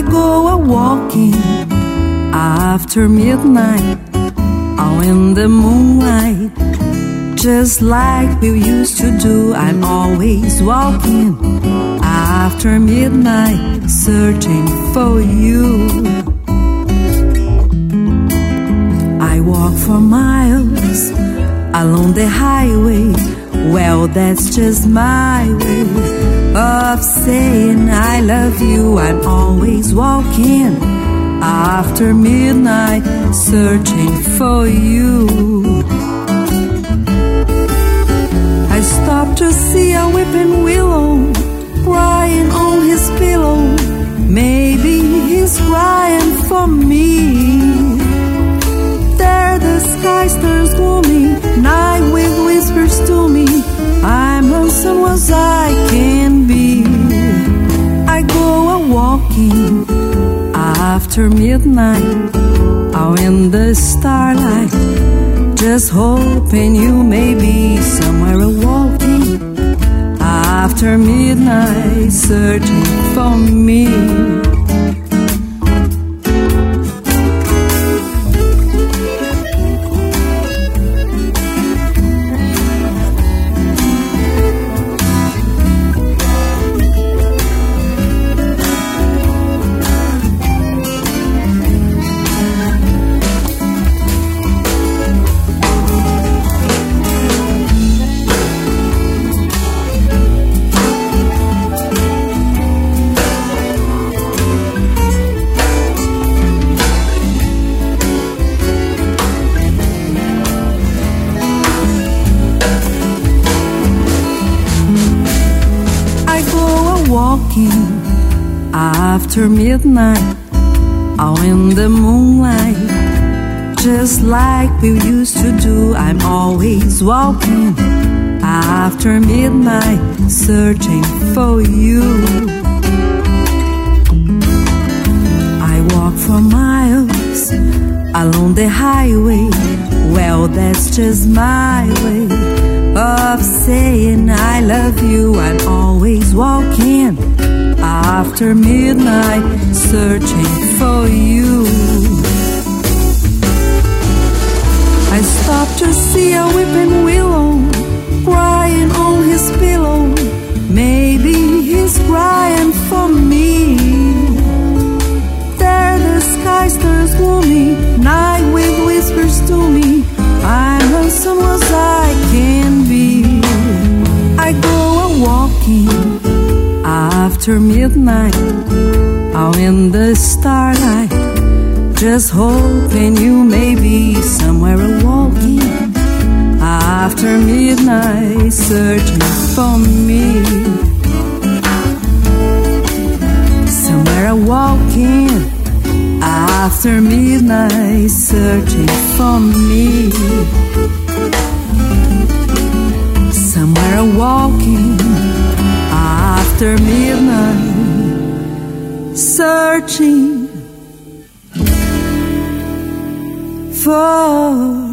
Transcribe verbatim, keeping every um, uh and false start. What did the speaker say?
go a walking after midnight, out in the moonlight, just like we used to do. I'm always walking after midnight, searching for you. I walk for miles along the highway. Well, that's just my way of saying I love you. I'm always walking after midnight, searching for you. I stopped to see a weeping willow crying on his pillow. Maybe he's crying for me. There the sky turns gloomy, night wind whispers to me, I'm lonesome as I can be. I go a walking after midnight, out in the starlight, just hoping you may be somewhere a walking after midnight, searching for me. Walking after midnight, out in the moonlight, just like we used to do. I'm always walking after midnight, searching for you. I walk for miles along the highway. Well, that's just my way of saying I love you. I'm always walking after midnight, searching for you. I stopped to see a weeping willow crying on his pillow. Maybe he's crying for me. There the sky turns gloomy, night wind whispers to me, I'm lonesome as I can be. I go a walking after midnight, out in the starlight, just hoping you may be somewhere a walking after midnight, searching for me. Somewhere a walking after midnight, searching for me. Somewhere a walking after midnight, searching for